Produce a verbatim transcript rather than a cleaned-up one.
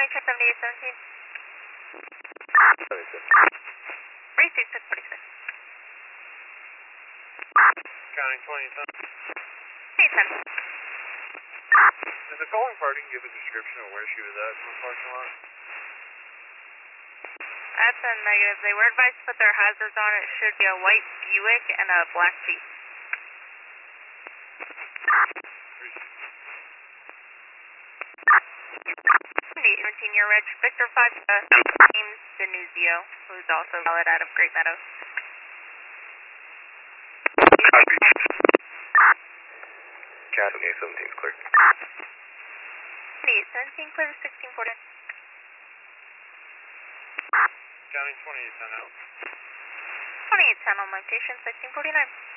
County Trip seventy-eight seventeen. seventy-six. forty-six six forty-six. County twenty ten. Hey, ten. Did the calling party give a description of where she was at in the parking lot? That's a negative. They were advised to put their hazards on. It should be a white Buick and a black Jeep. seventeen year reg, Victor five, uh, James Denuzio, who's also valid out of Great Meadows. County seventeen is clear. seventeen clear to sixteen forty. County twenty-eight ten out. twenty-eight ten on location, sixteen forty-nine.